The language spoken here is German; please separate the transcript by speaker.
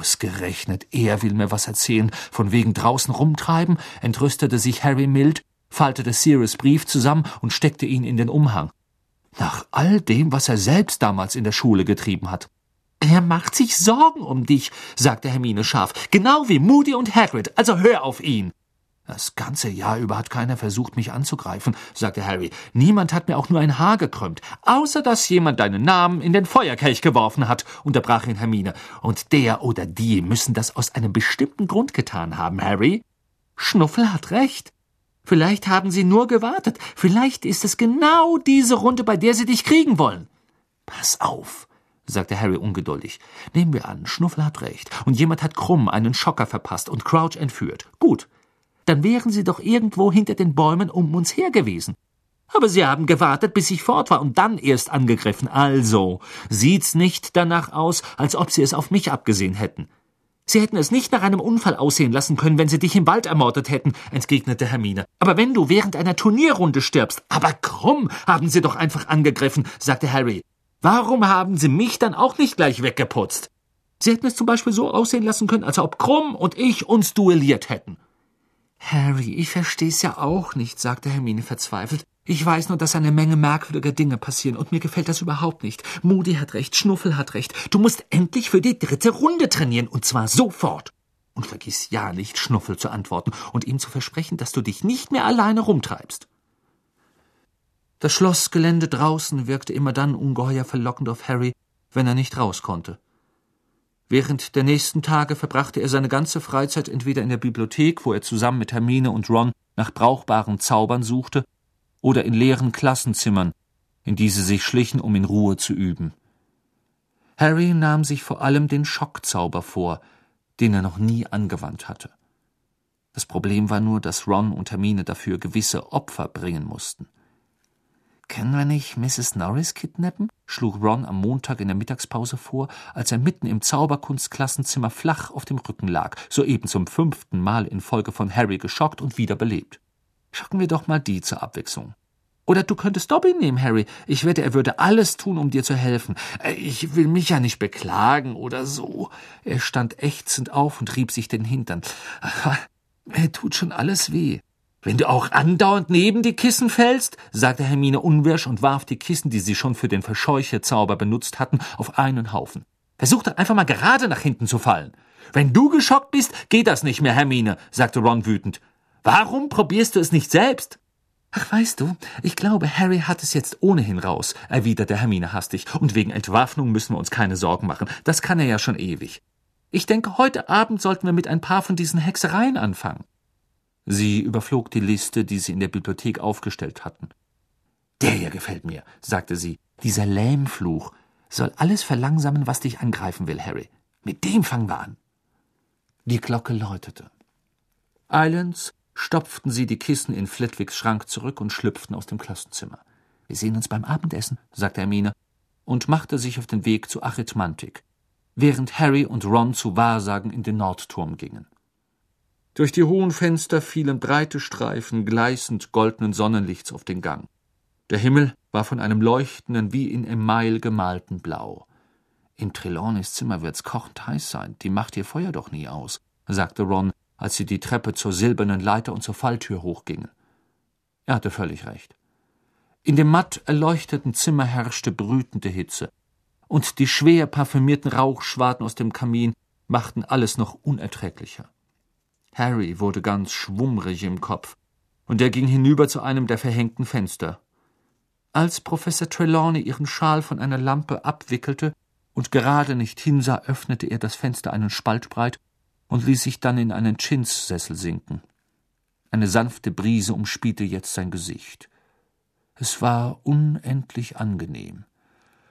Speaker 1: Ausgerechnet, er will mir was erzählen, von wegen draußen rumtreiben, entrüstete sich Harry mild, faltete Sirius' Brief zusammen und steckte ihn in den Umhang. Nach all dem, was er selbst damals in der Schule getrieben hat. »Er macht sich Sorgen um dich«, sagte Hermine scharf, »genau wie Moody und Hagrid, also hör auf ihn.« »Das ganze Jahr über hat keiner versucht, mich anzugreifen«, sagte Harry. »Niemand hat mir auch nur ein Haar gekrümmt, außer dass jemand deinen Namen in den Feuerkelch geworfen hat«, unterbrach ihn Hermine. »Und der oder die müssen das aus einem bestimmten Grund getan haben, Harry. Schnuffel hat recht. Vielleicht haben sie nur gewartet. Vielleicht ist es genau diese Runde, bei der sie dich kriegen wollen.« »Pass auf«, sagte Harry ungeduldig. »Nehmen wir an, Schnuffel hat recht, und jemand hat Krumm einen Schocker verpasst und Crouch entführt. Gut, dann wären sie doch irgendwo hinter den Bäumen um uns her gewesen. Aber sie haben gewartet, bis ich fort war und dann erst angegriffen. Also sieht's nicht danach aus, als ob sie es auf mich abgesehen hätten.« »Sie hätten es nicht nach einem Unfall aussehen lassen können, wenn sie dich im Wald ermordet hätten«, entgegnete Hermine. »Aber wenn du während einer Turnierrunde stirbst...« »Aber Krumm haben sie doch einfach angegriffen«, sagte Harry. »Warum haben sie mich dann auch nicht gleich weggeputzt? Sie hätten es zum Beispiel so aussehen lassen können, als ob Krumm und ich uns duelliert hätten.« »Harry, ich versteh's ja auch nicht«, sagte Hermine verzweifelt. »Ich weiß nur, dass eine Menge merkwürdiger Dinge passieren, und mir gefällt das überhaupt nicht. Moody hat recht, Schnuffel hat recht. Du musst endlich für die 3. Runde trainieren, und zwar sofort. Und vergiss ja nicht, Schnuffel zu antworten und ihm zu versprechen, dass du dich nicht mehr alleine rumtreibst.« Das Schlossgelände draußen wirkte immer dann ungeheuer verlockend auf Harry, wenn er nicht raus konnte. Während der nächsten Tage verbrachte er seine ganze Freizeit entweder in der Bibliothek, wo er zusammen mit Hermine und Ron nach brauchbaren Zaubern suchte, oder in leeren Klassenzimmern, in die sie sich schlichen, um in Ruhe zu üben. Harry nahm sich vor allem den Schockzauber vor, den er noch nie angewandt hatte. Das Problem war nur, dass Ron und Hermine dafür gewisse Opfer bringen mussten. »Können wir nicht Mrs. Norris kidnappen?«, schlug Ron am Montag in der Mittagspause vor, als er mitten im Zauberkunstklassenzimmer flach auf dem Rücken lag, soeben zum 5. Mal in Folge von Harry geschockt und wiederbelebt. »Schocken wir doch mal die zur Abwechslung. Oder du könntest Dobby nehmen, Harry. Ich wette, er würde alles tun, um dir zu helfen. Ich will mich ja nicht beklagen oder so.« Er stand ächzend auf und rieb sich den Hintern. »Mir tut schon alles weh.« »Wenn du auch andauernd neben die Kissen fällst«, sagte Hermine unwirsch und warf die Kissen, die sie schon für den Verscheucherzauber benutzt hatten, auf einen Haufen. »Versuch doch einfach mal gerade nach hinten zu fallen.« »Wenn du geschockt bist, geht das nicht mehr, Hermine«, sagte Ron wütend. »Warum probierst du es nicht selbst?« »Ach, weißt du, ich glaube, Harry hat es jetzt ohnehin raus«, erwiderte Hermine hastig. »Und wegen Entwaffnung müssen wir uns keine Sorgen machen. Das kann er ja schon ewig. Ich denke, heute Abend sollten wir mit ein paar von diesen Hexereien anfangen.« Sie überflog die Liste, die sie in der Bibliothek aufgestellt hatten. »Der hier gefällt mir«, sagte sie. »Dieser Lähmfluch soll alles verlangsamen, was dich angreifen will, Harry. Mit dem fangen wir an.« Die Glocke läutete. Eilends stopften sie die Kissen in Flitwigs Schrank zurück und schlüpften aus dem Klassenzimmer. »Wir sehen uns beim Abendessen«, sagte Hermine und machte sich auf den Weg zu Arithmantik, während Harry und Ron zu Wahrsagen in den Nordturm gingen. Durch die hohen Fenster fielen breite Streifen gleißend goldenen Sonnenlichts auf den Gang. Der Himmel war von einem leuchtenden, wie in Email gemalten Blau. »In Trelawneys Zimmer wird's kochend heiß sein, die macht ihr Feuer doch nie aus«, sagte Ron, als sie die Treppe zur silbernen Leiter und zur Falltür hochgingen. Er hatte völlig recht. In dem matt erleuchteten Zimmer herrschte brütende Hitze, und die schwer parfümierten Rauchschwaden aus dem Kamin machten alles noch unerträglicher. Harry wurde ganz schwummrig im Kopf, und er ging hinüber zu einem der verhängten Fenster. Als Professor Trelawney ihren Schal von einer Lampe abwickelte und gerade nicht hinsah, öffnete er das Fenster einen Spalt breit und ließ sich dann in einen Chinssessel sinken. Eine sanfte Brise umspielte jetzt sein Gesicht. Es war unendlich angenehm.